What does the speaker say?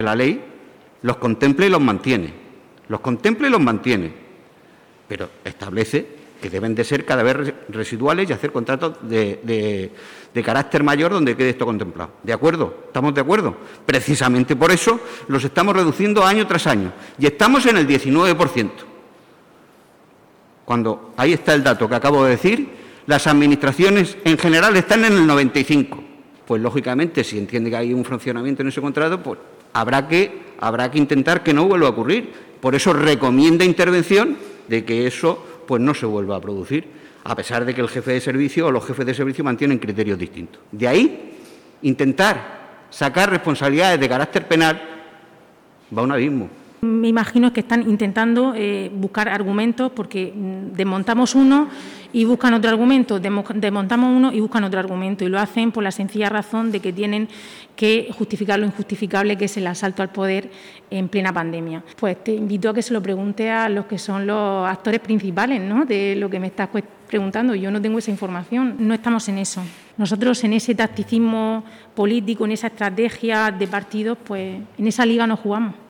La ley los contempla y los mantiene. Los contempla y los mantiene. Pero establece que deben de ser cada vez residuales y hacer contratos de carácter mayor donde quede esto contemplado. ¿De acuerdo? ¿Estamos de acuerdo? Precisamente por eso los estamos reduciendo año tras año. Y estamos en el 19%. Cuando ahí está el dato que acabo de decir, las administraciones en general están en el 95%. Pues, lógicamente, si entiende que hay un funcionamiento en ese contrato, pues habrá que intentar que no vuelva a ocurrir. Por eso recomienda intervención de que eso pues no se vuelva a producir, a pesar de que el jefe de servicio o los jefes de servicio mantienen criterios distintos. De ahí, intentar sacar responsabilidades de carácter penal va a un abismo. Me imagino que están intentando buscar argumentos porque desmontamos uno y buscan otro argumento, desmontamos uno y buscan otro argumento, y lo hacen por la sencilla razón de que tienen que justificar lo injustificable, que es el asalto al poder en plena pandemia. Pues te invito a que se lo pregunte a los que son los actores principales, ¿no?, de lo que me estás preguntando. Yo no tengo esa información, no estamos en eso. Nosotros en ese tacticismo político, en esa estrategia de partidos, pues en esa liga no jugamos.